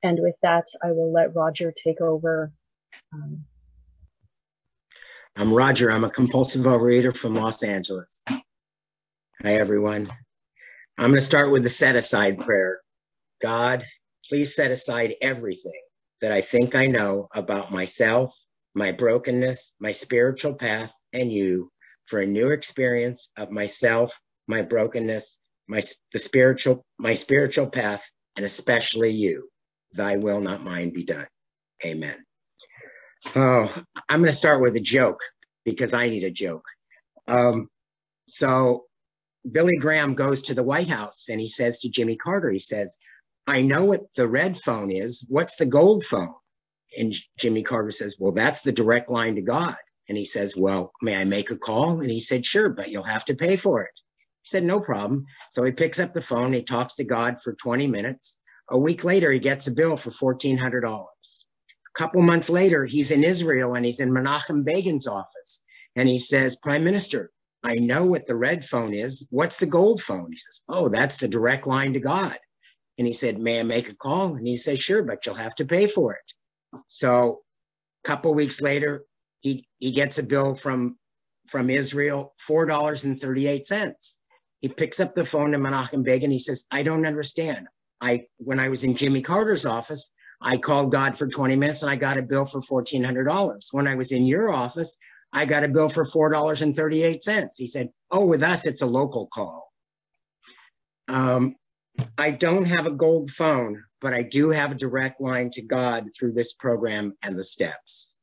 And with that, I will let Roger take over. I'm Roger. I'm a compulsive overeater from Los Angeles. Hi, everyone. I'm going to start with the set-aside prayer. God, please set aside everything that I think I know about myself, my brokenness, my spiritual path, and you for a new experience of myself, my brokenness, my spiritual path, and especially you. Thy will, not mine, be done. Amen. Oh, I'm going to start with a joke because I need a joke. So Billy Graham goes to the White House and he says to Jimmy Carter, he says, I know what the red phone is. What's the gold phone? And Jimmy Carter says, well, that's the direct line to God. And he says, well, may I make a call? And he said, sure, but you'll have to pay for it. He said, no problem. So he picks up the phone. He talks to God for 20 minutes. A week later, he gets a bill for $1,400. A couple months later, he's in Israel and he's in Menachem Begin's office. And he says, Prime Minister, I know what the red phone is. What's the gold phone? He says, oh, that's the direct line to God. And he said, may I make a call? And he says, sure, but you'll have to pay for it. So a couple weeks later, he gets a bill from Israel, $4.38. He picks up the phone to Menachem Begin. He says, I don't understand. When I was in Jimmy Carter's office, I called God for 20 minutes and I got a bill for $1,400. When I was in your office, I got a bill for $4.38. He said, oh, with us, it's a local call. I don't have a gold phone, but I do have a direct line to God through this program and the steps.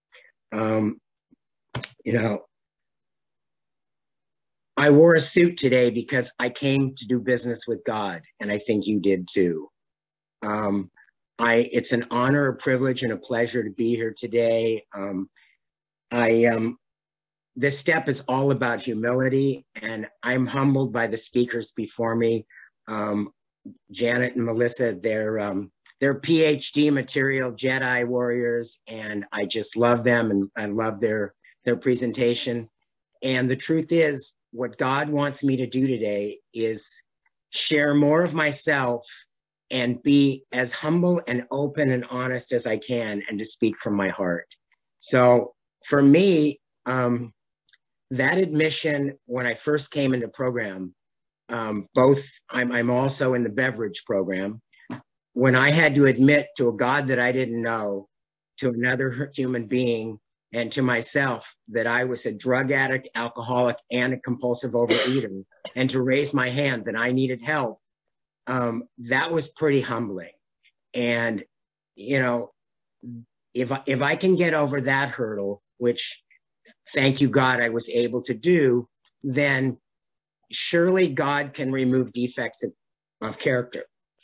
I wore a suit today because I came to do business with God, and I think you did too. It's an honor, a privilege, and a pleasure to be here today. This step is all about humility, and I'm humbled by the speakers before me. Janet and Melissa, they're PhD material Jedi warriors, and I just love them, and I love their presentation. And the truth is, what God wants me to do today is share more of myself and be as humble and open and honest as I can, and to speak from my heart. So for me, that admission when I first came into program, I'm also in the beverage program. When I had to admit to a God that I didn't know, to another human being, and to myself that I was a drug addict, alcoholic, and a compulsive overeater, and to raise my hand that I needed help, that was pretty humbling. And, if I can get over that hurdle, which, thank you, God, I was able to do, then surely God can remove defects of character.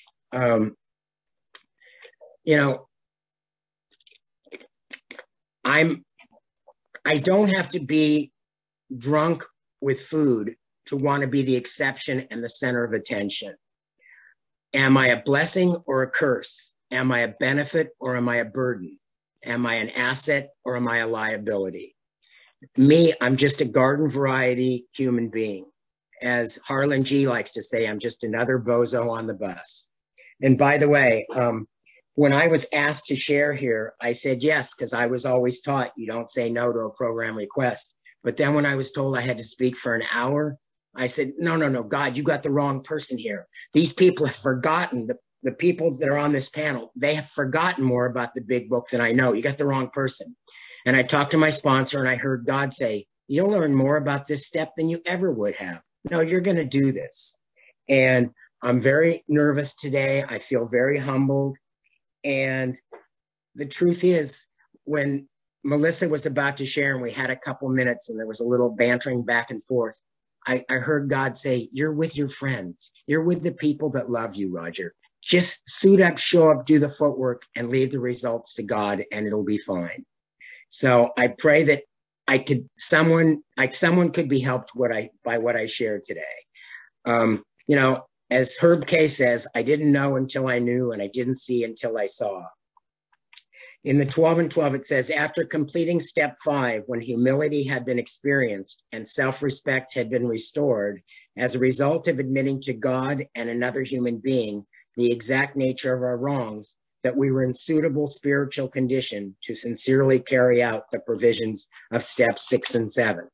I don't have to be drunk with food to want to be the exception and the center of attention. Am I a blessing or a curse? Am I a benefit or am I a burden? Am I an asset or am I a liability? Me, I'm just a garden variety human being. As Harlan G likes to say, I'm just another bozo on the bus. And by the way, when I was asked to share here, I said yes, because I was always taught you don't say no to a program request. But then when I was told I had to speak for an hour, I said, no, God, you got the wrong person here. These people have forgotten, the people that are on this panel, they have forgotten more about the big book than I know. You got the wrong person. And I talked to my sponsor and I heard God say, you'll learn more about this step than you ever would have. No, you're going to do this. And I'm very nervous today. I feel very humbled. And the truth is, when Melissa was about to share and we had a couple minutes and there was a little bantering back and forth, I heard God say, you're with your friends. You're with the people that love you, Roger. Just suit up, show up, do the footwork, and leave the results to God, and it'll be fine. So I pray that someone could be helped by what I shared today. As Herb K says, I didn't know until I knew, and I didn't see until I saw. In the 12 and 12, it says, after completing step 5, when humility had been experienced and self-respect had been restored, as a result of admitting to God and another human being the exact nature of our wrongs, that we were in suitable spiritual condition to sincerely carry out the provisions of steps 6 and 7.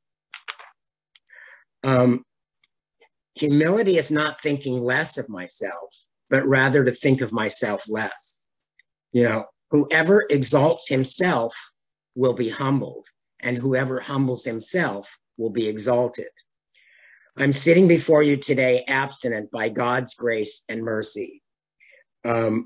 Humility is not thinking less of myself, but rather to think of myself less. Whoever exalts himself will be humbled, and whoever humbles himself will be exalted. I'm sitting before you today abstinent by God's grace and mercy. On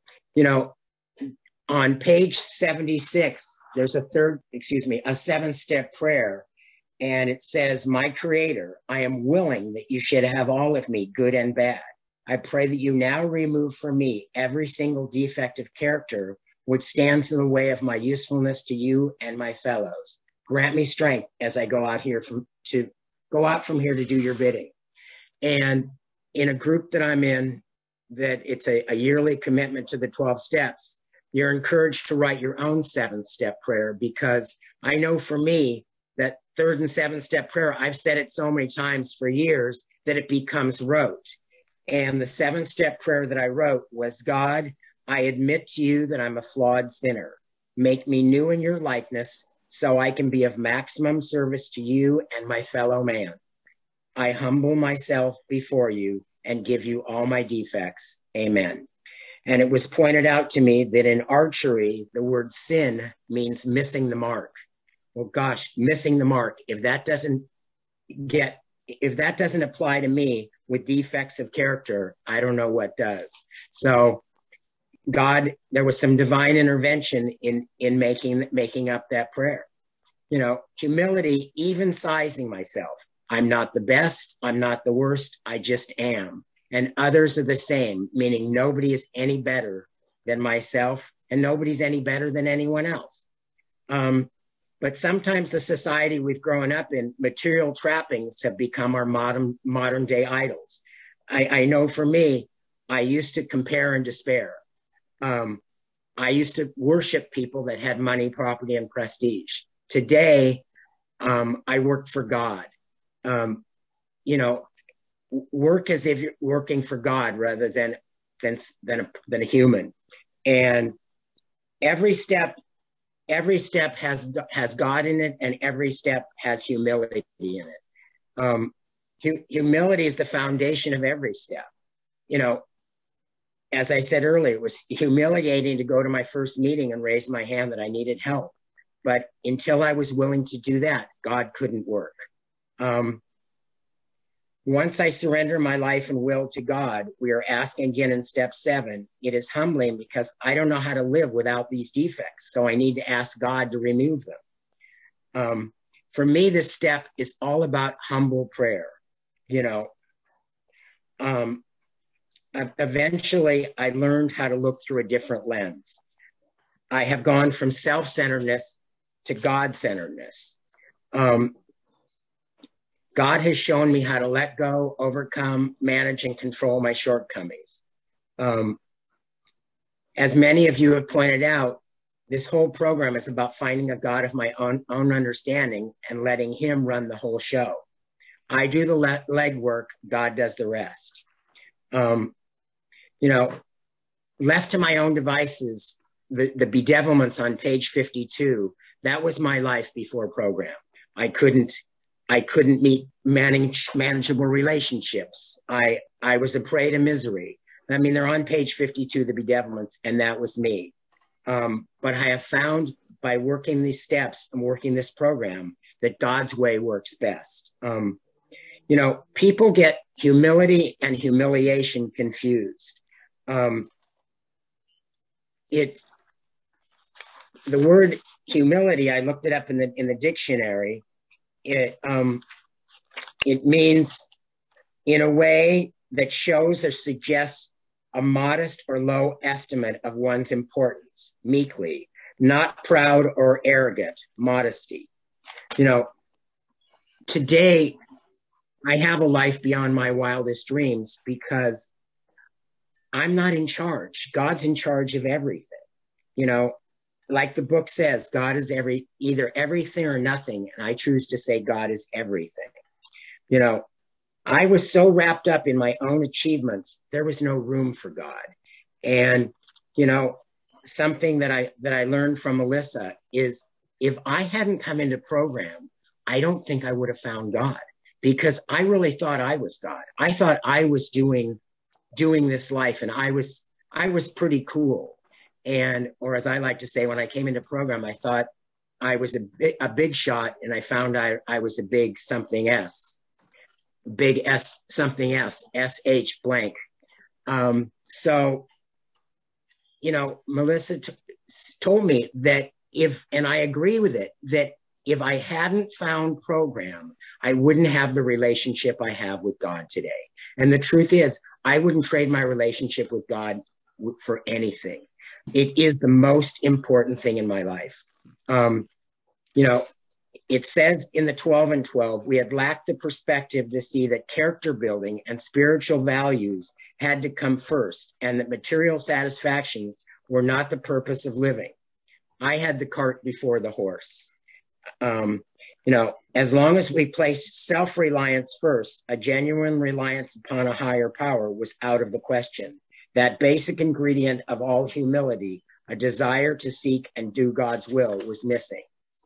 page 76, there's a 7-step prayer, and it says, "My Creator, I am willing that you should have all of me, good and bad. I pray that you now remove from me every single defective character which stands in the way of my usefulness to you and my fellows. Grant me strength as I go out from here to do your bidding." And in a group that I'm in, that it's a yearly commitment to the 12 steps, you're encouraged to write your own 7-step prayer, because I know for me that 3rd and 7th-step prayer, I've said it so many times for years that it becomes rote. And the 7th-step prayer that I wrote was, "God, I admit to you that I'm a flawed sinner. Make me new in your likeness so I can be of maximum service to you and my fellow man. I humble myself before you and give you all my defects. Amen." And it was pointed out to me that in archery, the word sin means missing the mark. Well, gosh, missing the mark. If that doesn't apply to me with defects of character, I don't know what does. So God, there was some divine intervention in making up that prayer. Humility, even sizing myself. I'm not the best. I'm not the worst. I just am. And others are the same, meaning nobody is any better than myself, and nobody's any better than anyone else. But sometimes the society we've grown up in, material trappings have become our modern day idols. I know for me, I used to compare and despair. I used to worship people that had money, property, and prestige. Today, I work for God. Work as if you're working for God rather than a human. And every step has God in it, and every step has humility in it. Humility is the foundation of every step. As I said earlier, it was humiliating to go to my first meeting and raise my hand that I needed help. But until I was willing to do that, God couldn't work. Once I surrender my life and will to God, we are asking again in step 7. It is humbling because I don't know how to live without these defects. So I need to ask God to remove them. For me, this step is all about humble prayer. Eventually I learned how to look through a different lens. I have gone from self-centeredness to God-centeredness. God has shown me how to let go, overcome, manage, and control my shortcomings. As many of you have pointed out, this whole program is about finding a God of my own understanding and letting him run the whole show. I do the legwork, God does the rest. Left to my own devices, the bedevilments on page 52, that was my life before program. I couldn't meet manageable relationships. I was a prey to misery. They're on page 52, the bedevilments, and that was me. But I have found by working these steps and working this program that God's way works best. People get humility and humiliation confused. The word humility, I looked it up in the dictionary. It means in a way that shows or suggests a modest or low estimate of one's importance, meekly, not proud or arrogant, modesty. Today I have a life beyond my wildest dreams because I'm not in charge. God's in charge of everything. Like the book says, God is either everything or nothing. And I choose to say God is everything. I was so wrapped up in my own achievements, there was no room for God. And, something that I learned from Melissa is if I hadn't come into program, I don't think I would have found God because I really thought I was God. I thought I was doing this life and I was pretty cool. And, or as I like to say, when I came into program, I thought I was a big shot and I found I was a big something S, big S something S, SH blank. So, you know, Melissa told me that and I agree with it, that if I hadn't found program, I wouldn't have the relationship I have with God today. And the truth is, I wouldn't trade my relationship with God for anything. It is the most important thing in my life. You know, it says in the 12 and 12, we had lacked the perspective to see that character building and spiritual values had to come first and that material satisfactions were not the purpose of living. I had the cart before the horse. You know, as long as we placed self-reliance first, a genuine reliance upon a higher power was out of the question. That basic ingredient of all humility, a desire to seek and do God's will, was missing.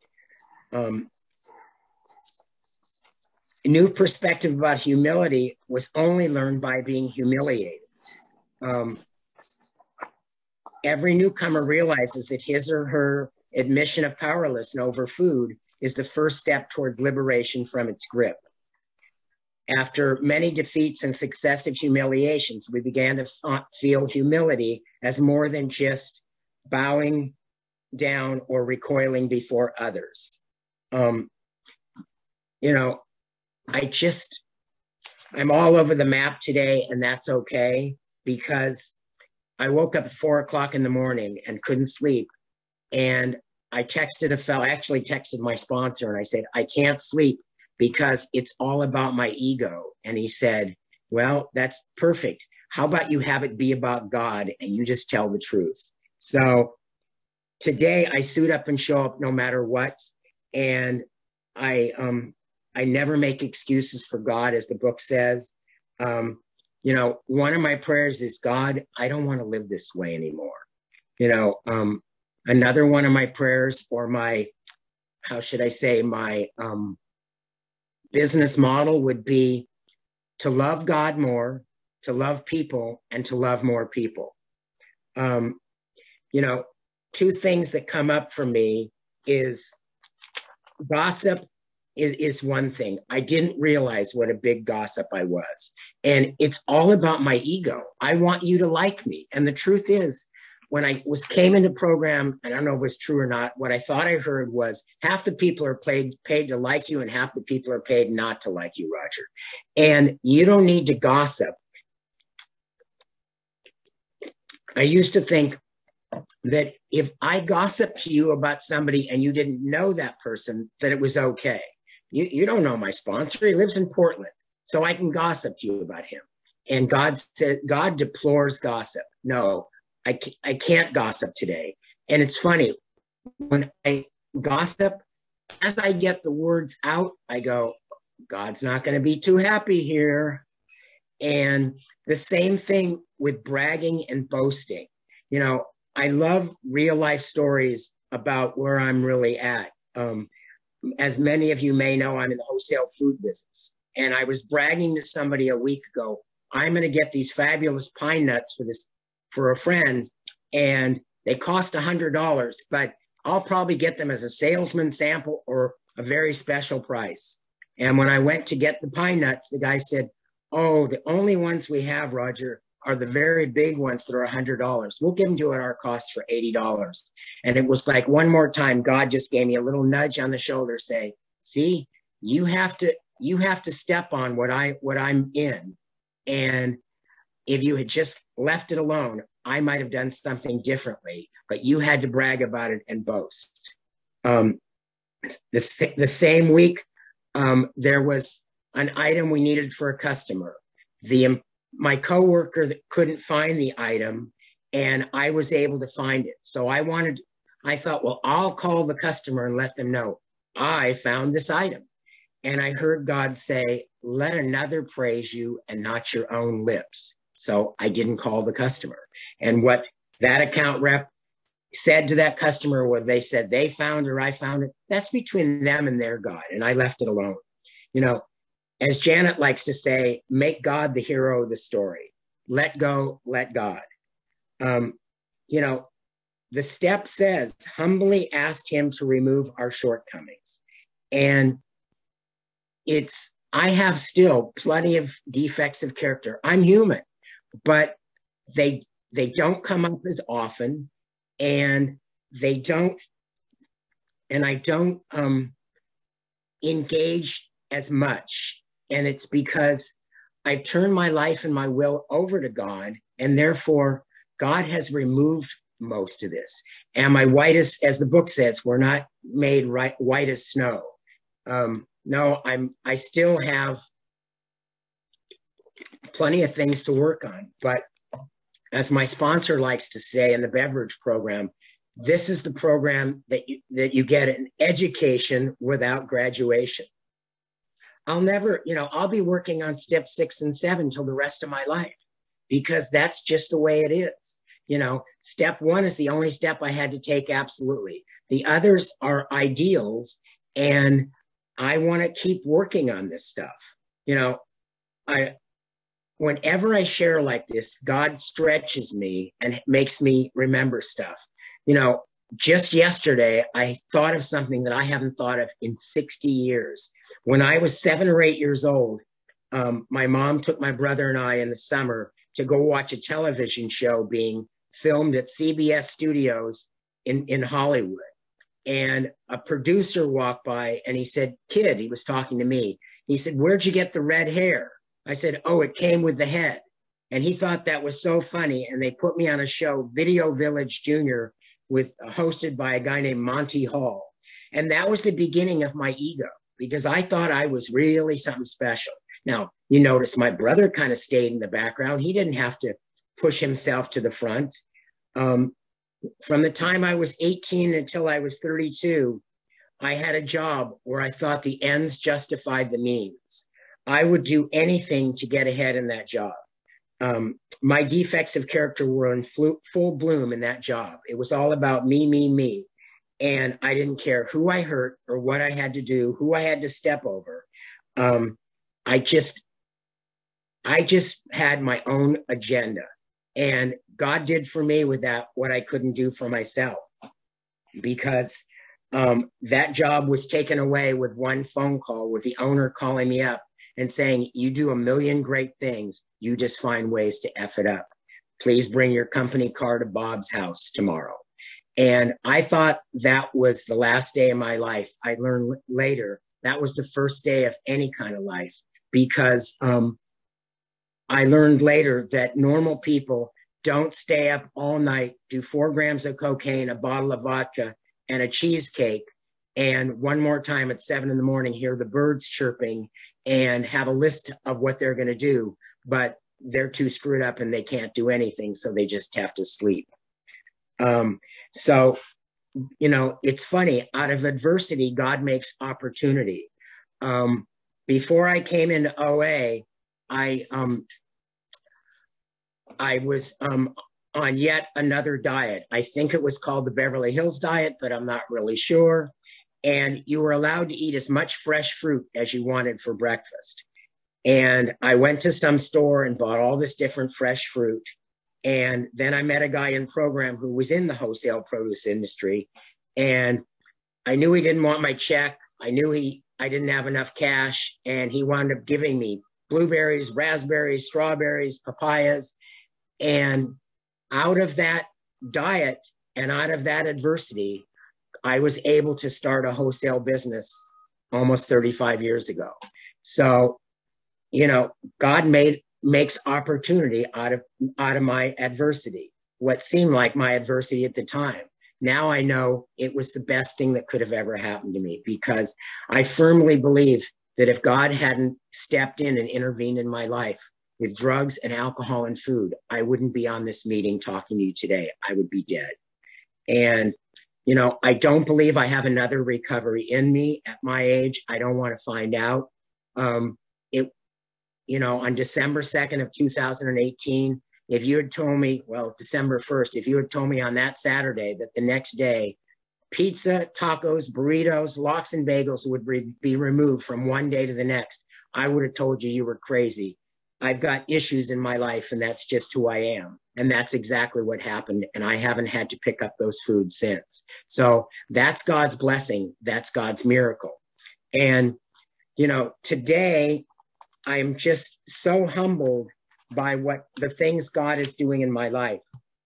A new perspective about humility was only learned by being humiliated. Every newcomer realizes that his or her admission of powerlessness over food is the first step towards liberation from its grip. After many defeats and successive humiliations, we began to feel humility as more than just bowing down or recoiling before others. You know, I'm all over the map today, and that's okay, because I woke up at 4:00 in the morning and couldn't sleep. And I texted actually texted my sponsor, and I said, I can't sleep because it's all about my ego. And he said, well, that's perfect. How about you have it be about God and you just tell the truth? So today I suit up and show up no matter what. And I never make excuses for God, as the book says. You know, one of my prayers is, God, I don't want to live this way anymore. You know, another one of my prayers, or my, how should I say, my business model would be to love God more, to love people, and to love more people. You know, two things that come up for me is gossip is one thing. I didn't realize what a big gossip I was. And it's all about my ego. I want you to like me. And the truth is, when I came into program, I don't know if it was true or not, what I thought I heard was half the people are paid to like you and half the people are paid not to like you, Roger. And you don't need to gossip. I used to think that if I gossiped to you about somebody and you didn't know that person, that it was okay. You don't know my sponsor. He lives in Portland, so I can gossip to you about him. And God said, God deplores gossip. No, I can't gossip today. And it's funny, when I gossip, as I get the words out, I go, God's not going to be too happy here. And the same thing with bragging and boasting. You know, I love real life stories about where I'm really at. As many of you may know, I'm in the wholesale food business. And I was bragging to somebody a week ago, I'm going to get these fabulous pine nuts for a friend, and they cost $100, but I'll probably get them as a salesman sample or a very special price. And when I went to get the pine nuts, the guy said, oh, the only ones we have, Roger, are the very big ones that are $100. We'll give them to you at our cost for $80. And it was like, one more time, God just gave me a little nudge on the shoulder, say, see, you have to step on what I'm in. And if you had just left it alone, I might have done something differently, but you had to brag about it and boast. The same week, there was an item we needed for a customer. My coworker couldn't find the item, and I was able to find it. So I thought, well, I'll call the customer and let them know I found this item. And I heard God say, let another praise you and not your own lips. So I didn't call the customer. And what that account rep said to that customer, whether they said they found or I found it, that's between them and their God. And I left it alone. You know, as Janet likes to say, make God the hero of the story. Let go, let God. You know, the step says, humbly asked him to remove our shortcomings. And I have still plenty of defects of character. I'm human, but they don't come up as often, and I don't engage as much. And it's because I've turned my life and my will over to God, and therefore God has removed most of this. Am I white as the book says, we're not made white as snow. No, I still have plenty of things to work on, but as my sponsor likes to say in the beverage program, this is the program that you get an education without graduation. I'll be working on step 6 and 7 till the rest of my life, because that's just the way it is. You know, step 1 is the only step I had to take. Absolutely. The others are ideals, and I want to keep working on this stuff. You know, whenever I share like this, God stretches me and makes me remember stuff. You know, just yesterday, I thought of something that I haven't thought of in 60 years. When I was 7 or 8 years old, my mom took my brother and I in the summer to go watch a television show being filmed at CBS Studios in Hollywood. And a producer walked by and he said, "Kid," he was talking to me. He said, "Where'd you get the red hair?" I said, "Oh, it came with the head." And he thought that was so funny. And they put me on a show, Video Village Jr., hosted by a guy named Monty Hall. And that was the beginning of my ego, because I thought I was really something special. Now, you notice my brother kind of stayed in the background. He didn't have to push himself to the front. From the time I was 18 until I was 32, I had a job where I thought the ends justified the means. I would do anything to get ahead in that job. My defects of character were in full bloom in that job. It was all about me, me, me. And I didn't care who I hurt or what I had to do, who I had to step over. I just had my own agenda. And God did for me with that what I couldn't do for myself, because that job was taken away with one phone call, with the owner calling me up and saying, "You do a million great things. You just find ways to F it up. Please bring your company car to Bob's house tomorrow." And I thought that was the last day of my life. I learned later that was the first day of any kind of life, because I learned later that normal people don't stay up all night, do 4 grams of cocaine, a bottle of vodka, and a cheesecake, and one more time at 7 a.m, hear the birds chirping and have a list of what they're going to do, but they're too screwed up and they can't do anything, so they just have to sleep. So, you know, it's funny. Out of adversity, God makes opportunity. Before I came into OA, I was on yet another diet. I think it was called the Beverly Hills diet, but I'm not really sure. And you were allowed to eat as much fresh fruit as you wanted for breakfast. And I went to some store and bought all this different fresh fruit. And then I met a guy in program who was in the wholesale produce industry. And I knew he didn't want my check. I knew I didn't have enough cash. And he wound up giving me blueberries, raspberries, strawberries, papayas. And out of that diet and out of that adversity, I was able to start a wholesale business almost 35 years ago. So, you know, God makes opportunity out of my adversity, what seemed like my adversity at the time. Now I know it was the best thing that could have ever happened to me, because I firmly believe that if God hadn't stepped in and intervened in my life with drugs and alcohol and food, I wouldn't be on this meeting talking to you today. I would be dead. And, you know, I don't believe I have another recovery in me at my age. I don't want to find out. You know, on December 2nd of 2018, if you had told me, well, December 1st, if you had told me on that Saturday that the next day pizza, tacos, burritos, lox and bagels would be removed from one day to the next, I would have told you were crazy. I've got issues in my life, and that's just who I am. And that's exactly what happened. And I haven't had to pick up those foods since. So that's God's blessing. That's God's miracle. And, today I'm just so humbled by what the things God is doing in my life.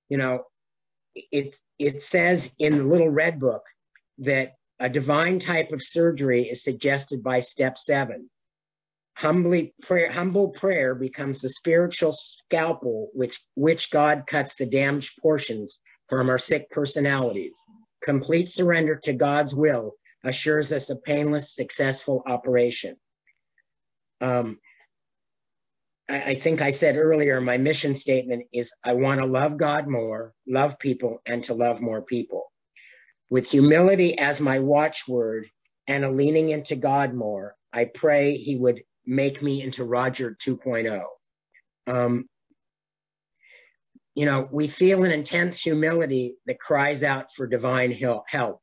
It says in the little red book that a divine type of surgery is suggested by step 7. Humble prayer becomes the spiritual scalpel which God cuts the damaged portions from our sick personalities. Complete surrender to God's will assures us a painless, successful operation. I think I said earlier, my mission statement is I want to love God more, love people, and to love more people. With humility as my watchword and a leaning into God more, I pray he would make me into Roger 2.0. We feel an intense humility that cries out for divine help.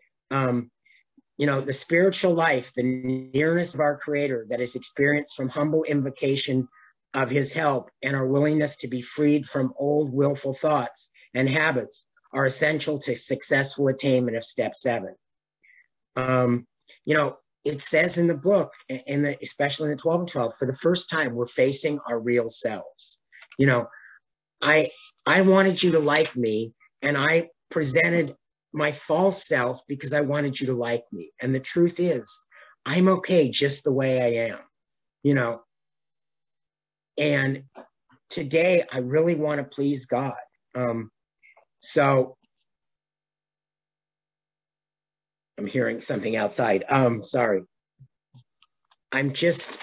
The spiritual life, the nearness of our Creator that is experienced from humble invocation of his help and our willingness to be freed from old willful thoughts and habits are essential to successful attainment of step 7. It says in the book, especially in the 12 and 12, for the first time, we're facing our real selves. I wanted you to like me, and I presented my false self because I wanted you to like me. And the truth is, I'm okay just the way I am, and today I really want to please God. So I'm hearing something outside. Sorry. I'm just,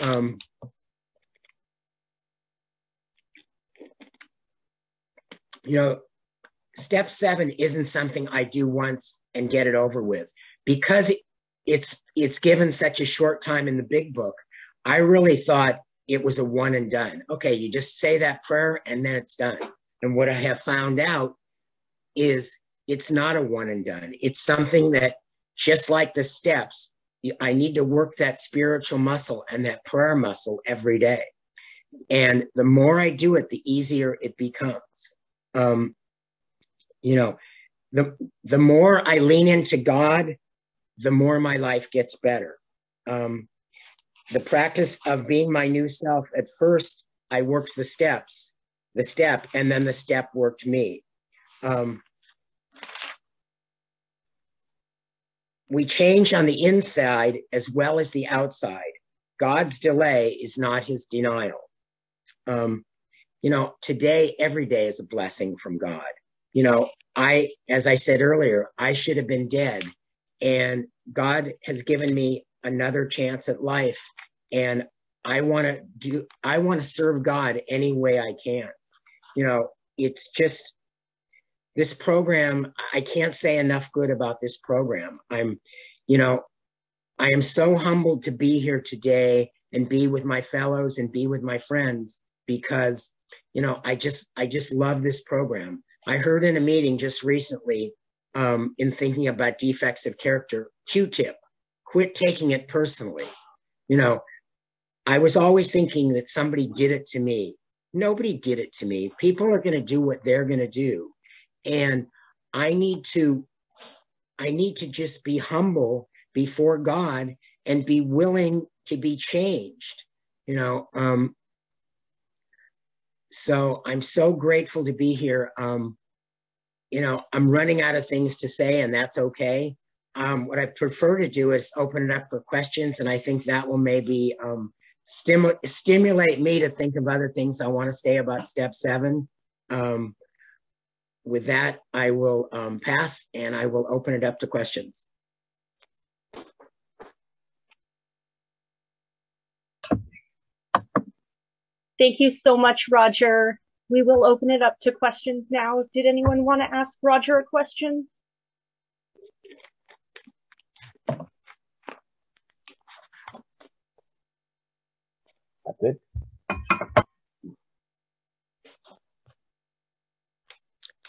step 7 isn't something I do once and get it over with. Because it's given such a short time in the big book, I really thought it was a one and done. Okay, you just say that prayer and then it's done. And what I have found out is it's not a one and done. It's something that, just like the steps, I need to work that spiritual muscle and that prayer muscle every day. And the more I do it, the easier it becomes. The more I lean into God, the more my life gets better. The practice of being my new self, at first, I worked the step, and then the step worked me. We change on the inside as well as the outside. God's delay is not his denial. Today, every day is a blessing from God. As I said earlier, I should have been dead, and God has given me another chance at life, and I want to serve God any way I can. It's just, this program, I can't say enough good about this program. I am so humbled to be here today and be with my fellows and be with my friends because, I just love this program. I heard in a meeting just recently, in thinking about defects of character, Q-tip, quit taking it personally. I was always thinking that somebody did it to me. Nobody did it to me. People are going to do what they're going to do. And I need to just be humble before God and be willing to be changed, so I'm so grateful to be here. I'm running out of things to say, and that's okay. What I prefer to do is open it up for questions, and I think that will maybe stimulate me to think of other things I want to say about step 7. With that, I will pass, and I will open it up to questions. Thank you so much, Roger. We will open it up to questions now. Did anyone want to ask Roger a question? That's it.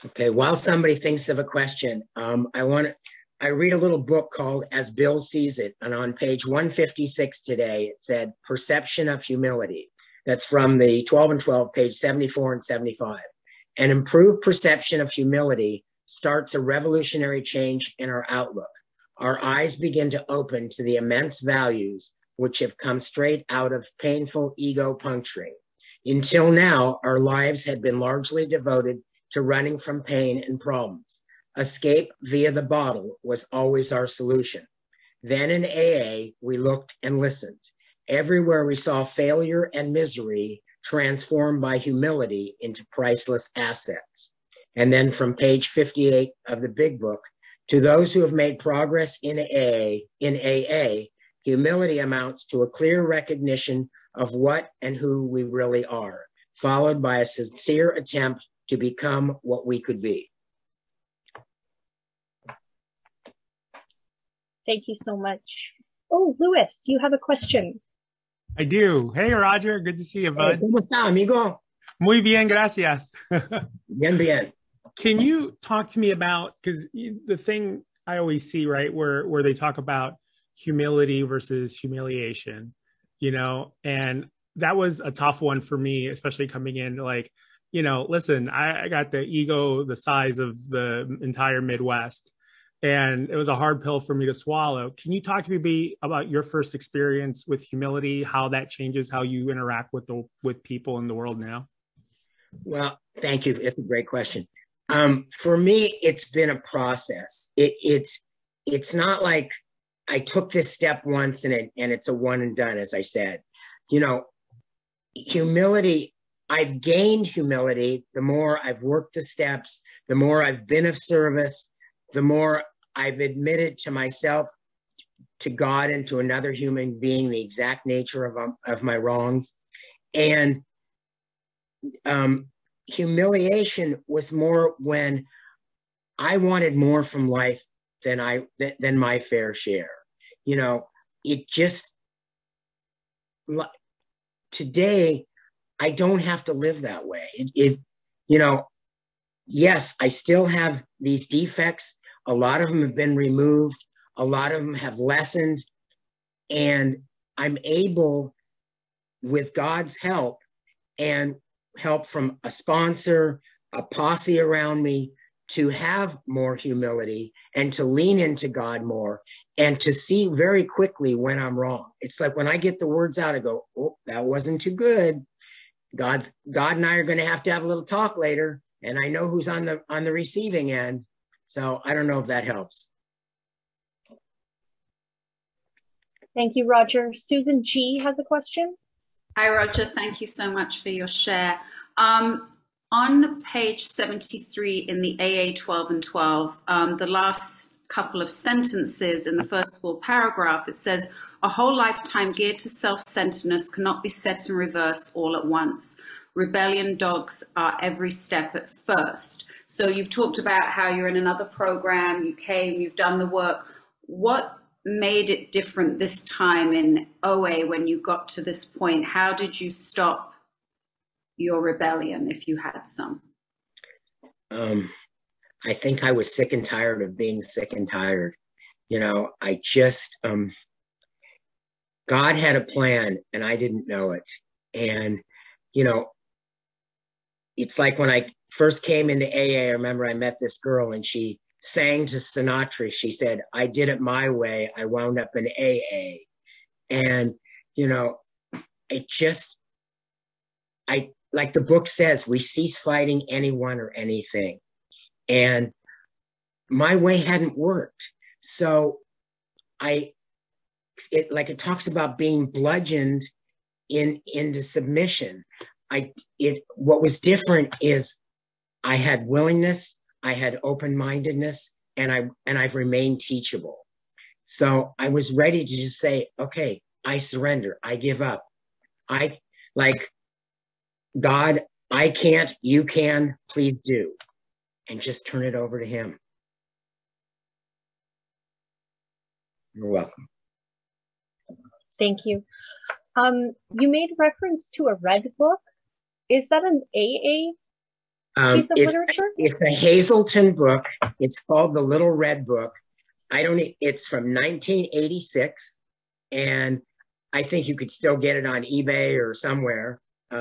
Okay, while somebody thinks of a question, I read a little book called As Bill Sees It, and on page 156 today, it said Perception of Humility. That's from the 12 and 12, page 74 and 75. An improved perception of humility starts a revolutionary change in our outlook. Our eyes begin to open to the immense values which have come straight out of painful ego puncturing. Until now, our lives had been largely devoted to running from pain and problems. Escape via the bottle was always our solution. Then in AA, we looked and listened. Everywhere we saw failure and misery transformed by humility into priceless assets. And then from page 58 of the big book, to those who have made progress in AA, humility amounts to a clear recognition of what and who we really are, followed by a sincere attempt to become what we could be. Thank you so much. Oh, Louis, you have a question. I do. Hey, Roger. Good to see you, bud. Hey, ¿cómo está, amigo? Muy bien, gracias. Bien, bien. Can you talk to me about, because the thing I always see, right, where they talk about humility versus humiliation, you know, and that was a tough one for me, especially coming in, like, you know, listen, I got the ego the size of the entire Midwest, and it was a hard pill for me to swallow. Can you talk to me about your first experience with humility, how that changes how you interact with people in the world now? Well, thank you. It's a great question. For me, it's been a process. It's not like I took this step once and it's a one and done, as I said. You know, humility, I've gained humility the more I've worked the steps, the more I've been of service, the more I've admitted to myself, to God, and to another human being the exact nature of my wrongs. And humiliation was more when I wanted more from life than my fair share. You know, it just, today, I don't have to live that way. You know, yes, I still have these defects. A lot of them have been removed. A lot of them have lessened. And I'm able, with God's help and help from a sponsor, a posse around me, to have more humility and to lean into God more and to see very quickly when I'm wrong. It's like when I get the words out, I go, oh, that wasn't too good. God and I are going to have a little talk later, and I know who's on the receiving end. So I don't know if that helps. Thank you, Roger. Susan G has a question. Hi, Roger. Thank you so much for your share. On page 73 in the AA 12 and 12, the last couple of sentences in the first full paragraph, it says, a whole lifetime geared to self-centeredness cannot be set in reverse all at once. Rebellion dogs are every step at first. So you've talked about how you're in another program, you came, you've done the work. What made it different this time in OA when you got to this point? How did you stop your rebellion, if you had some? I think I was sick and tired of being sick and tired. You know, I just, God had a plan and I didn't know it. And, you know, it's like when I first came into AA, I remember I met this girl and she sang to Sinatra. She said, I did it my way. I wound up in AA. And, you know, like the book says, we cease fighting anyone or anything. And my way hadn't worked. So it talks about being bludgeoned into submission. What was different is I had willingness, I had open-mindedness, and I've remained teachable. So I was ready to just say, okay, I surrender, I give up. God, I can't, you can, please do. And just turn it over to him. You're welcome. Thank you. You made reference to a red book. Is that an AA piece of literature? It's a Hazelton book. It's called The Little Red Book. It's from 1986, and I think you could still get it on eBay or somewhere.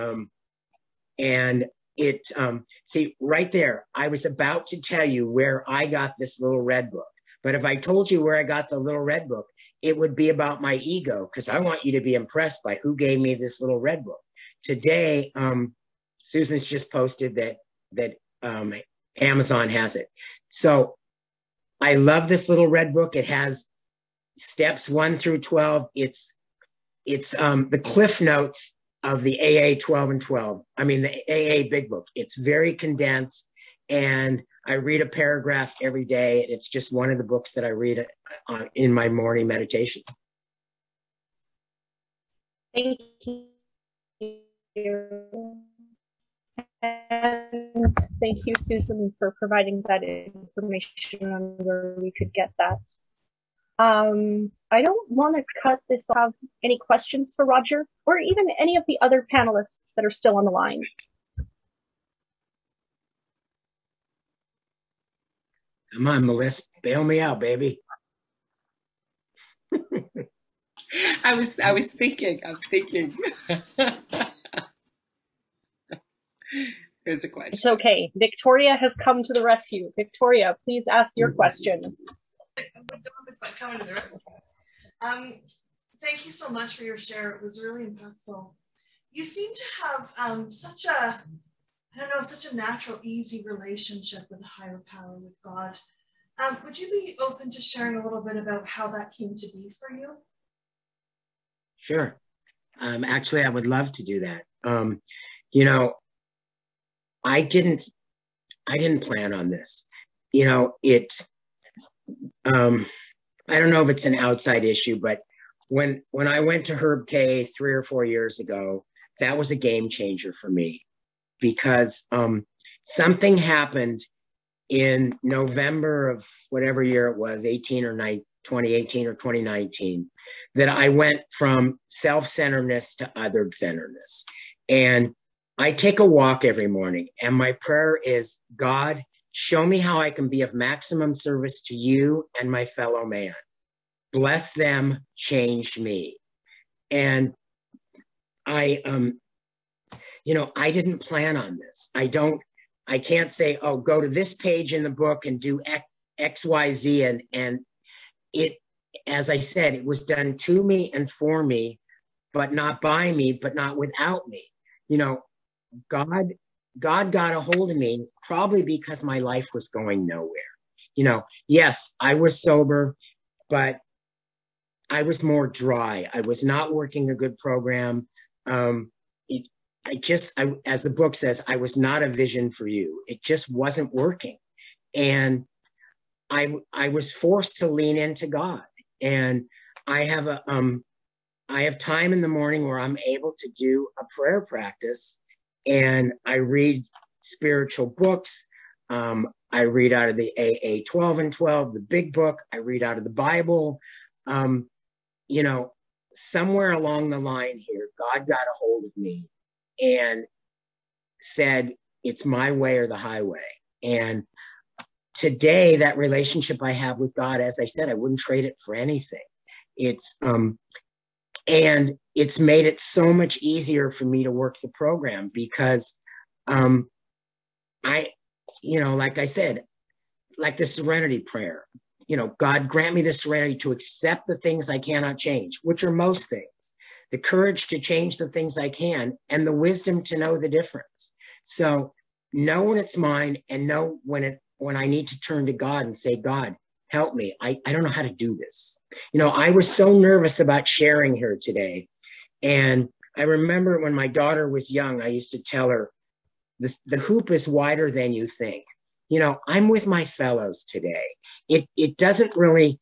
And see, right there, I was about to tell you where I got this Little Red Book. But if I told you where I got the Little Red Book, it would be about my ego, because I want you to be impressed by who gave me this Little Red Book. Today, Susan's just posted that Amazon has it. So I love this Little Red Book. It has steps 1 through 12. It's the Cliff Notes of the AA 12 and 12. I mean, the AA Big Book. It's very condensed, and I read a paragraph every day. It's just one of the books that I read in my morning meditation. Thank you. And thank you, Susan, for providing that information on where we could get that. I don't want to cut this off. Any questions for Roger, or even any of the other panelists that are still on the line? Come on, Melissa, bail me out, baby. I was thinking. I'm thinking. Here's a question. It's okay. Victoria has come to the rescue. Victoria, please ask your question. Coming to the rescue. Thank you so much for your share. It was really impactful. You seem to have such a natural, easy relationship with a higher power, with God. Would you be open to sharing a little bit about how that came to be for you? Sure. Actually, I would love to do that. I didn't plan on this. I don't know if it's an outside issue, but when I went to Herb K 3 or 4 years ago, that was a game changer for me, because something happened in November of whatever year it was, 2018 or 2019, that I went from self-centeredness to other-centeredness. And I take a walk every morning, and my prayer is, God, show me how I can be of maximum service to you and my fellow man. Bless them, change me. And I didn't plan on this. I can't say, oh, go to this page in the book and do X, Y, Z. And it, as I said, it was done to me and for me, but not by me, but not without me. God got a hold of me, probably because my life was going nowhere. Yes, I was sober, but I was more dry. I was not working a good program. As the book says, I was not a vision for you. It just wasn't working. And I was forced to lean into God. And I have time in the morning where I'm able to do a prayer practice, and I read spiritual books. I read out of the AA 12 and 12, the big book. I read out of the Bible. Somewhere along the line here, God got a hold of me and said, it's my way or the highway. And today, that relationship I have with God, as I said, I wouldn't trade it for anything. And it's made it so much easier for me to work the program, because like I said, like the serenity prayer, God grant me the serenity to accept the things I cannot change, which are most things, the courage to change the things I can, and the wisdom to know the difference. So know when it's mine, and know when I need to turn to God and say, God, help me. I don't know how to do this. I was so nervous about sharing here today. And I remember when my daughter was young, I used to tell her, the hoop is wider than you think. I'm with my fellows today. It doesn't really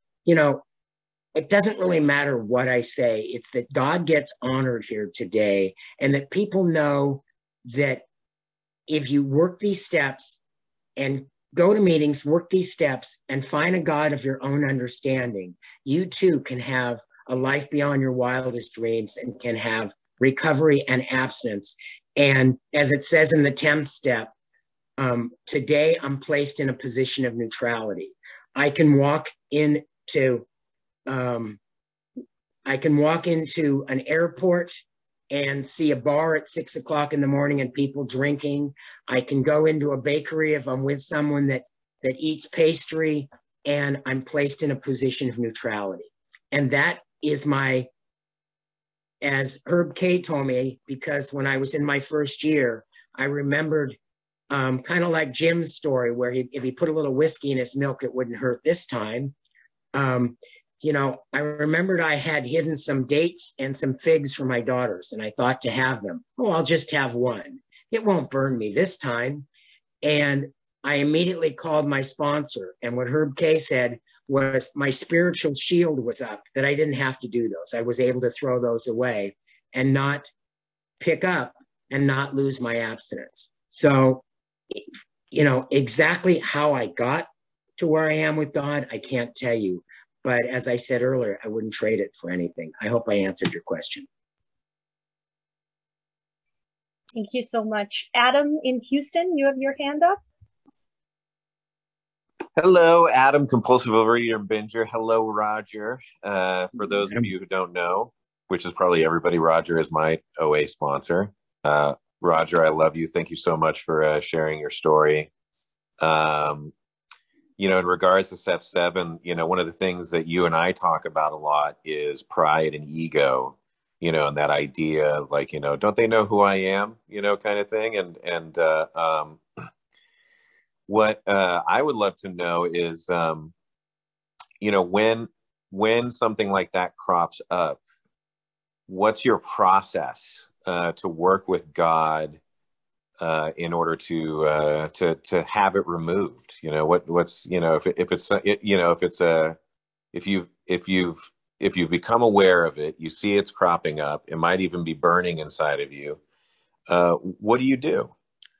matter what I say. It's that God gets honored here today, and that people know that if you work these steps and go to meetings, work these steps, and find a God of your own understanding, you too can have a life beyond your wildest dreams, and can have recovery and abstinence. And as it says in the 10th step, Today, I'm placed in a position of neutrality. I can walk into an airport and see a bar at 6 o'clock in the morning and people drinking. I can go into a bakery if I'm with someone that eats pastry, and I'm placed in a position of neutrality. And that is as Herb K told me, because when I was in my first year, I remembered kind of like Jim's story, where if he put a little whiskey in his milk, it wouldn't hurt this time. I remembered I had hidden some dates and some figs for my daughters, and I thought to have them. Oh, I'll just have one. It won't burn me this time. And I immediately called my sponsor, and what Herb K said was my spiritual shield was up, that I didn't have to do those. I was able to throw those away and not pick up and not lose my abstinence. So, exactly how I got to where I am with God, I can't tell you. But as I said earlier, I wouldn't trade it for anything. I hope I answered your question. Thank you so much. Adam in Houston, you have your hand up. Hello, Adam, compulsive overeater and binger. Hello, Roger. For those of you who don't know, which is probably everybody, Roger is my OA sponsor. Roger, I love you. Thank you so much for sharing your story. In regards to step 7, one of the things that you and I talk about a lot is pride and ego, and that idea, like, don't they know who I am, kind of thing. And what I would love to know is, when something like that crops up, what's your process to work with God in order to have it removed? If you've become aware of it, you see it's cropping up, it might even be burning inside of you. What do you do?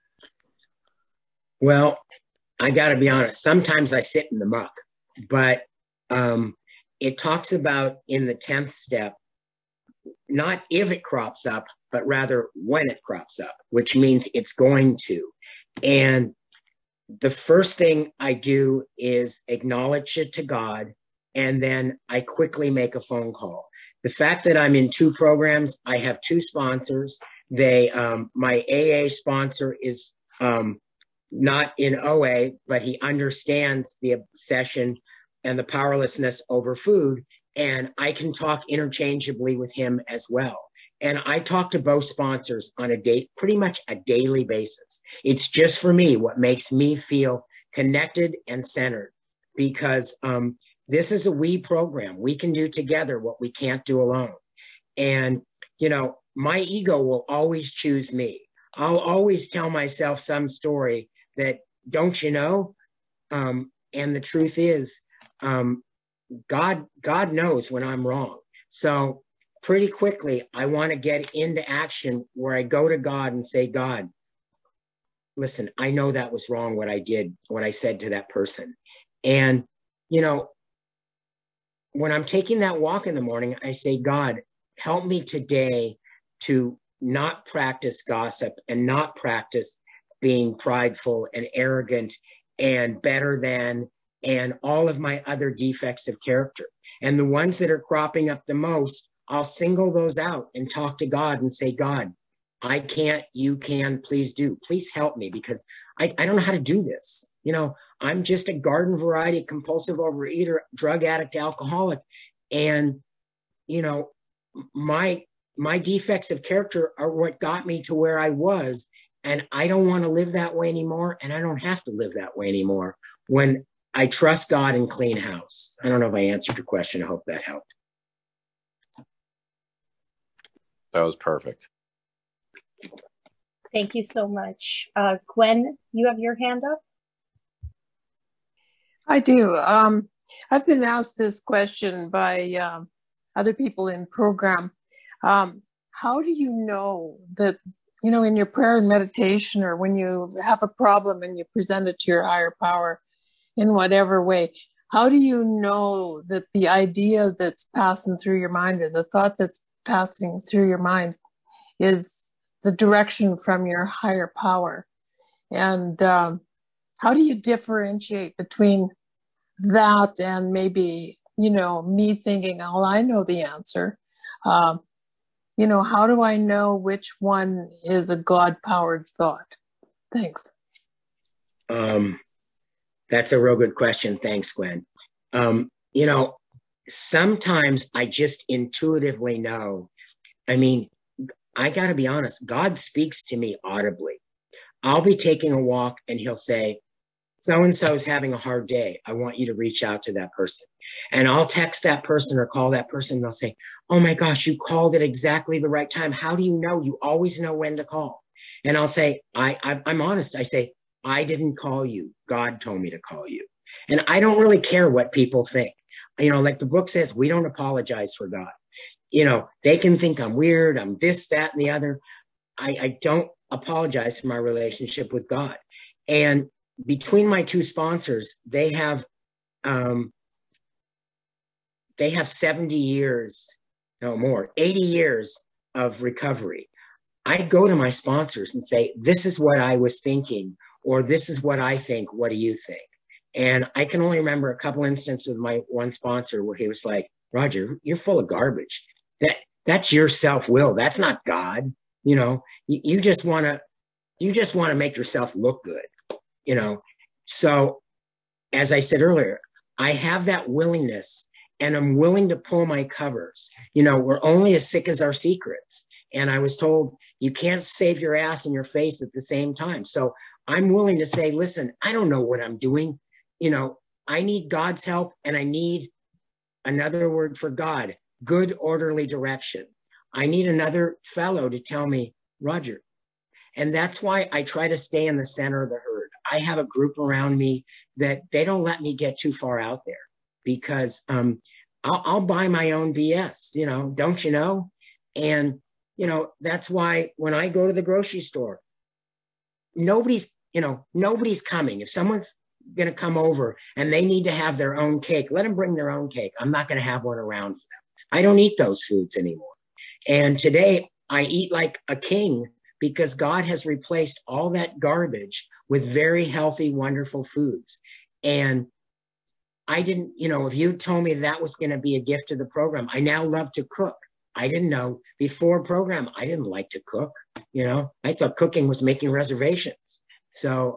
Well, I got to be honest. Sometimes I sit in the muck, but it talks about in the 10th step, not if it crops up, but rather when it crops up, which means it's going to. And the first thing I do is acknowledge it to God, and then I quickly make a phone call. The fact that I'm in 2 programs, I have 2 sponsors. My AA sponsor is not in OA, but he understands the obsession and the powerlessness over food, and I can talk interchangeably with him as well. And I talk to both sponsors on pretty much a daily basis. It's just for me what makes me feel connected and centered, because this is a we program. We can do together what we can't do alone. And, my ego will always choose me. I'll always tell myself some story that, don't you know? And the truth is, God knows when I'm wrong. So pretty quickly, I want to get into action where I go to God and say, God, listen, I know that was wrong, what I did, what I said to that person. And, when I'm taking that walk in the morning, I say, God, help me today to not practice gossip and not practice being prideful and arrogant and better than, and all of my other defects of character. And the ones that are cropping up the most, I'll single those out and talk to God and say, God, I can't, you can, please do. Please help me, because I don't know how to do this. I'm just a garden variety compulsive overeater, drug addict, alcoholic. And, my defects of character are what got me to where I was. And I don't want to live that way anymore. And I don't have to live that way anymore when I trust God and clean house. I don't know if I answered your question. I hope that helped. That was perfect. Thank you so much. Gwen, you have your hand up? I do. I've been asked this question by other people in program. How do you know that, in your prayer and meditation, or when you have a problem and you present it to your higher power in whatever way, how do you know that the idea that's passing through your mind, or the thought that's passing through your mind, is the direction from your higher power? And how do you differentiate between that and maybe, me thinking, oh, I know the answer. How do I know which one is a God-powered thought? Thanks. That's a real good question. Thanks, Gwen. Sometimes I just intuitively know. I mean, I got to be honest, God speaks to me audibly. I'll be taking a walk and he'll say, so-and-so is having a hard day. I want you to reach out to that person. And I'll text that person or call that person. And they'll say, oh my gosh, you called at exactly the right time. How do you know? You always know when to call. And I'll say, I'm honest. I say, I didn't call you. God told me to call you. And I don't really care what people think. Like the book says, we don't apologize for God. They can think I'm weird. I'm this, that, and the other. I don't apologize for my relationship with God. And between my two sponsors, they have 70 years, no more, 80 years of recovery. I go to my sponsors and say, this is what I was thinking, or this is what I think. What do you think? And I can only remember a couple instances with my one sponsor where he was like, Roger, you're full of garbage. That's your self-will. That's not God. You just want to make yourself look good, So as I said earlier, I have that willingness and I'm willing to pull my covers. We're only as sick as our secrets. And I was told you can't save your ass and your face at the same time. So I'm willing to say, listen, I don't know what I'm doing. I need God's help, and I need another word for God, good orderly direction. I need another fellow to tell me, Roger. And that's why I try to stay in the center of the herd. I have a group around me that they don't let me get too far out there because I'll buy my own BS, don't you know? And, that's why when I go to the grocery store, nobody's coming. If someone's going to come over and they need to have their own cake, let them bring their own cake. I'm not going to have one around for them. I don't eat those foods anymore. And today I eat like a king because God has replaced all that garbage with very healthy, wonderful foods. And I didn't, if you told me that was going to be a gift to the program, I now love to cook. I didn't know before program, I didn't like to cook. I thought cooking was making reservations. So,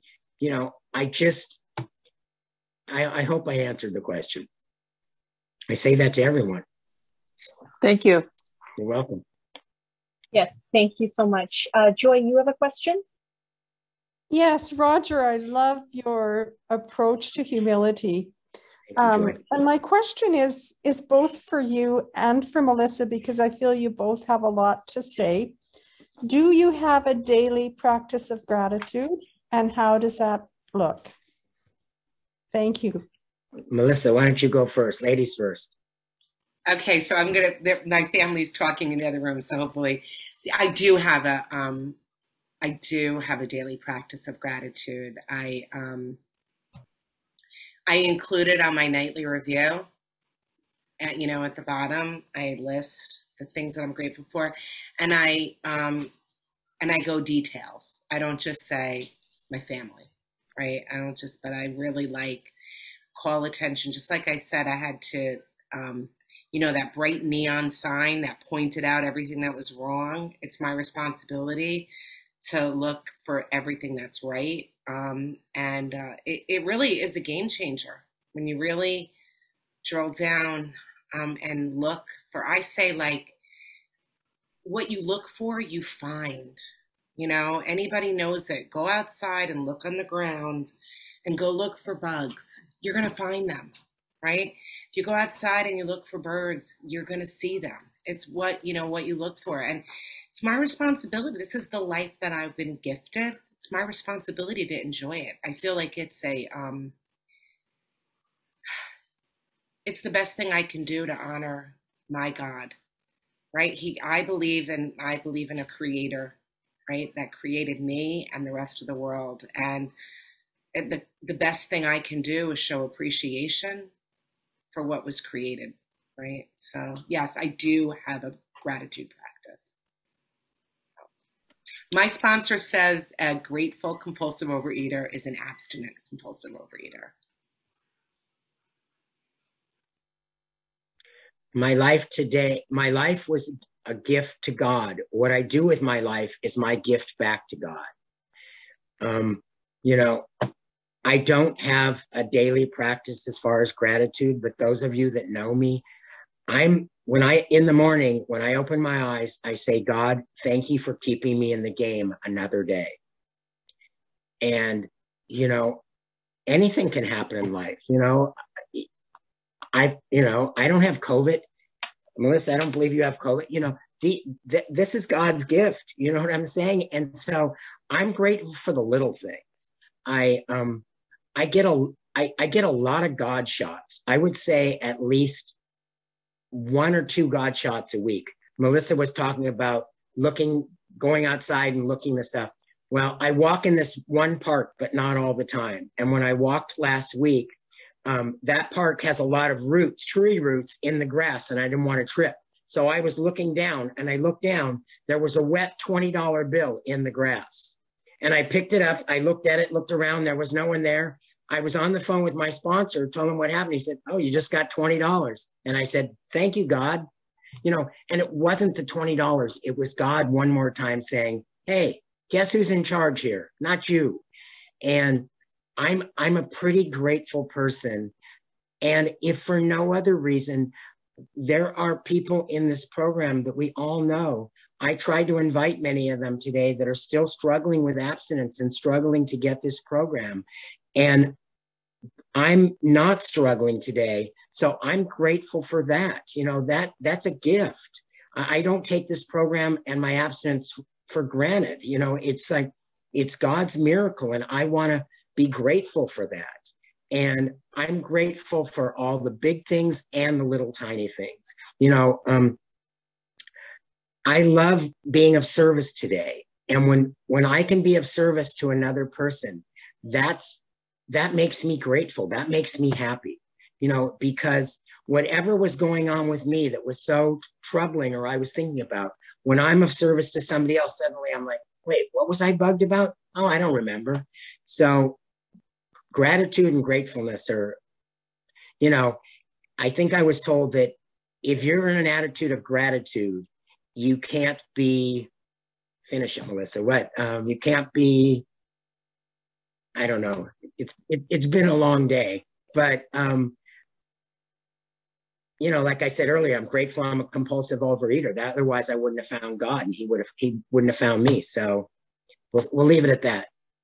I hope I answered the question. I say that to everyone. Thank you. You're welcome. Yes, thank you so much. Joy, you have a question? Yes, Roger, I love your approach to humility. And my question is both for you and for Melissa, because I feel you both have a lot to say. Do you have a daily practice of gratitude, and how does that look? Thank you. Melissa, why don't you go first? Ladies first. Okay, so my family's talking in the other room, so hopefully, see, I do have a daily practice of gratitude. I include it on my nightly review. At the bottom, I list the things that I'm grateful for, and I go details. I don't just say my family, right? But I really call attention. Just like I said, I had to, that bright neon sign that pointed out everything that was wrong. It's my responsibility to look for everything that's right. It really is a game changer when you really drill down and look for, I say, what you look for, you find. Anybody knows it. Go outside and look on the ground and go look for bugs. You're going to find them, right? If you go outside and you look for birds, you're going to see them. It's what you look for. And it's my responsibility. This is the life that I've been gifted. It's my responsibility to enjoy it. I feel like it's it's the best thing I can do to honor my God, right? I believe in a creator, right? That created me and the rest of the world. And the best thing I can do is show appreciation for what was created, right? So yes, I do have a gratitude practice. My sponsor says a grateful compulsive overeater is an abstinent compulsive overeater. My life was a gift to God. What I do with my life is my gift back to God. You know, I don't have a daily practice as far as gratitude, but those of you that know me, in the morning, when I open my eyes, I say, God, thank you for keeping me in the game another day. And, you know, anything can happen in life. You know, I don't have COVID. Melissa, I don't believe you have COVID. You know, this is God's gift. You know what I'm saying? And so I'm grateful for the little things. I get a lot of God shots. I would say at least 1 or 2 God shots a week. Melissa was talking about going outside and looking at stuff. Well, I walk in this one park, but not all the time. And when I walked last week, that park has a lot of tree roots in the grass, and I didn't want to trip. So I was looking down, and I looked down. There was a wet $20 bill in the grass. And I picked it up. I looked at it, looked around. There was no one there. I was on the phone with my sponsor, told him what happened. He said, oh, you just got $20. And I said, thank you, God. You know, and it wasn't the $20. It was God one more time saying, hey, guess who's in charge here? Not you. And I'm a pretty grateful person. And if for no other reason, there are people in this program that we all know. I tried to invite many of them today that are still struggling with abstinence and struggling to get this program. And I'm not struggling today. So I'm grateful for that. You know, that's a gift. I don't take this program and my abstinence for granted. You know, it's like, it's God's miracle. And I want to be grateful for that. And I'm grateful for all the big things and the little tiny things. You know, I love being of service today. And when I can be of service to another person, that makes me grateful. That makes me happy, you know, because whatever was going on with me that was so troubling or I was thinking about, when I'm of service to somebody else, suddenly I'm like, wait, what was I bugged about? Oh, I don't remember. So gratitude and gratefulness are, you know, I think I was told that if you're in an attitude of gratitude, you can't be, finish it, Melissa, what? You can't be, I don't know. It's been a long day, but, you know, like I said earlier, I'm grateful I'm a compulsive overeater. Otherwise I wouldn't have found God and he wouldn't have found me. So we'll leave it at that.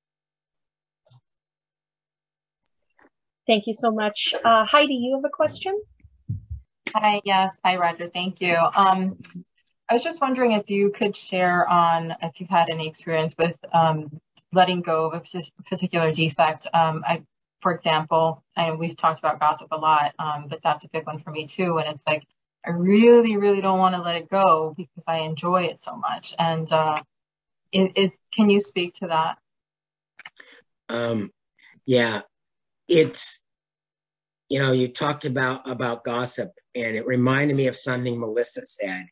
Thank you so much. Heidi, you have a question? Hi, yes. Hi, Roger. Thank you. I was just wondering if you could share on if you've had any experience with letting go of a particular defect. For example, I know we've talked about gossip a lot, but that's a big one for me too. And it's like, I really, really don't want to let it go because I enjoy it so much. And can you speak to that? Yeah, it's, you know, you talked about gossip, and it reminded me of something Melissa said.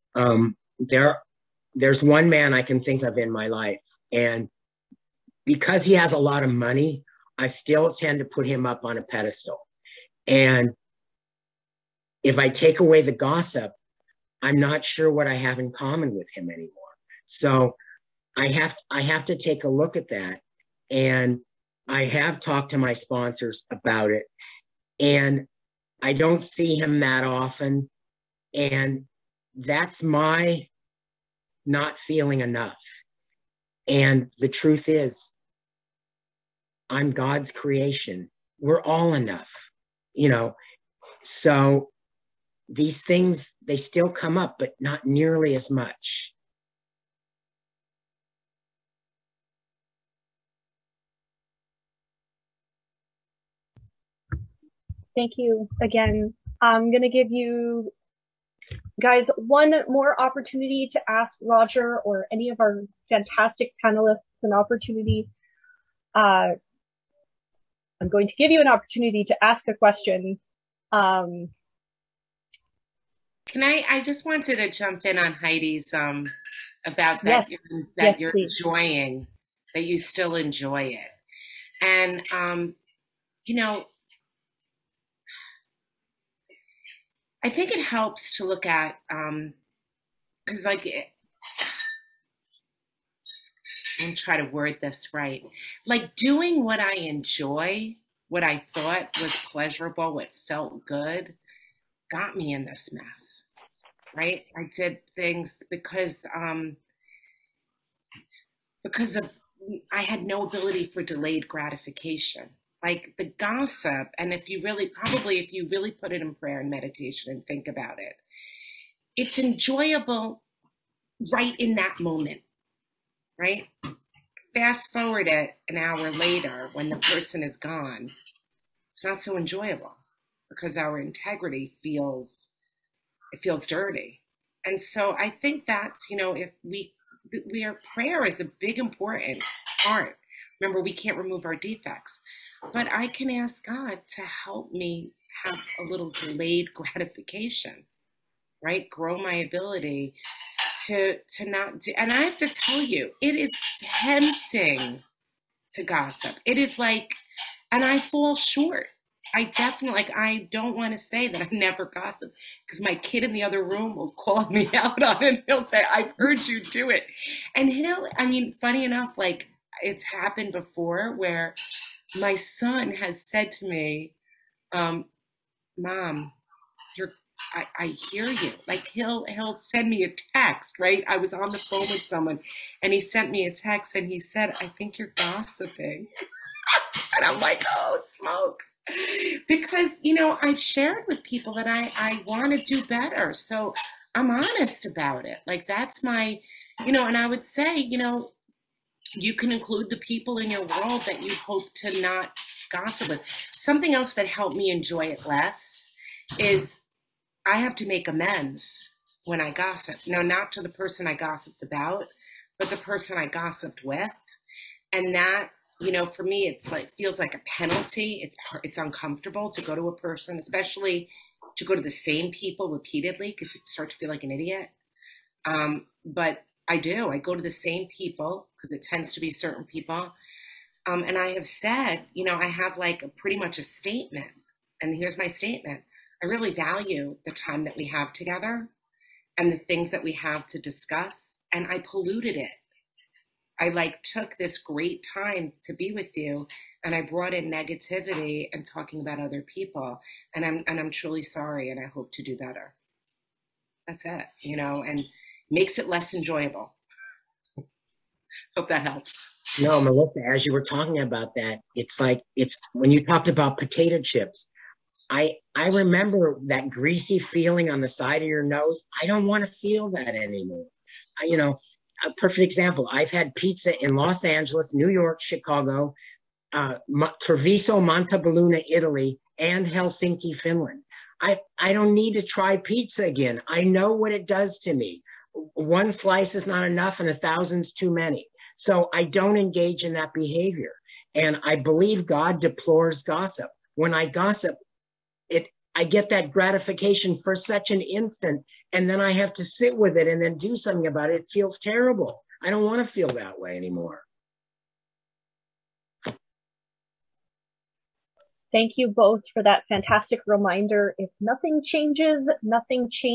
There's one man I can think of in my life, and because he has a lot of money, I still tend to put him up on a pedestal. And if I take away the gossip, I'm not sure what I have in common with him anymore. So I have to take a look at that. And I have talked to my sponsors about it, and I don't see him that often. And that's my not feeling enough. And the truth is, I'm God's creation. We're all enough, you know. So these things, they still come up, but not nearly as much. Thank you again. I'm going to give you guys one more opportunity to ask Roger or any of our fantastic panelists an opportunity. I'm going to give you an opportunity to ask a question. I just wanted to jump in on Heidi's about that, Yes. that Yes, you're please. enjoying, that you still enjoy it. And, you know, I think it helps to look at, because like, I'll try to word this right. Like doing what I enjoy, what I thought was pleasurable, what felt good, got me in this mess, right? I did things because of I had no ability for delayed gratification. Like the gossip, and if you really put it in prayer and meditation and think about it, it's enjoyable right in that moment, right? Fast forward it an hour later when the person is gone, it's not so enjoyable because our integrity feels dirty. And so I think that's, if our prayer is a big important part. Remember, we can't remove our defects, but I can ask God to help me have a little delayed gratification, right? Grow my ability to not do. And I have to tell you, it is tempting to gossip. It is like, and I fall short. I don't want to say that I never gossip because my kid in the other room will call me out on it. He'll say, I've heard you do it. And funny enough, like it's happened before where my son has said to me, Mom, I hear you. Like he'll send me a text, right? I was on the phone with someone and he sent me a text and he said, I think you're gossiping. And I'm like, oh, smokes. Because, I've shared with people that I want to do better. So I'm honest about it. Like that's my, and I would say, you can include the people in your world that you hope to not gossip with. Something else that helped me enjoy it less is I have to make amends when I gossip. Now, not to the person I gossiped about, but the person I gossiped with. And that, for me, it's like feels like a penalty. It's uncomfortable to go to a person, especially to go to the same people repeatedly because you start to feel like an idiot. But I do. I go to the same people because it tends to be certain people. And I have said, I have like pretty much a statement. And here's my statement. I really value the time that we have together and the things that we have to discuss. And I polluted it. I took this great time to be with you and I brought in negativity and talking about other people. And I'm truly sorry. And I hope to do better. That's it, and makes it less enjoyable. Hope that helps. No, Melissa, as you were talking about that, it's when you talked about potato chips, I remember that greasy feeling on the side of your nose. I don't want to feel that anymore. A perfect example. I've had pizza in Los Angeles, New York, Chicago, Treviso, Montebelluna, Italy, and Helsinki, Finland. I don't need to try pizza again. I know what it does to me. One slice is not enough and 1,000's too many. So I don't engage in that behavior. And I believe God deplores gossip. When I gossip, I get that gratification for such an instant, and then I have to sit with it and then do something about it. It feels terrible. I don't want to feel that way anymore. Thank you both for that fantastic reminder. If nothing changes, nothing changes.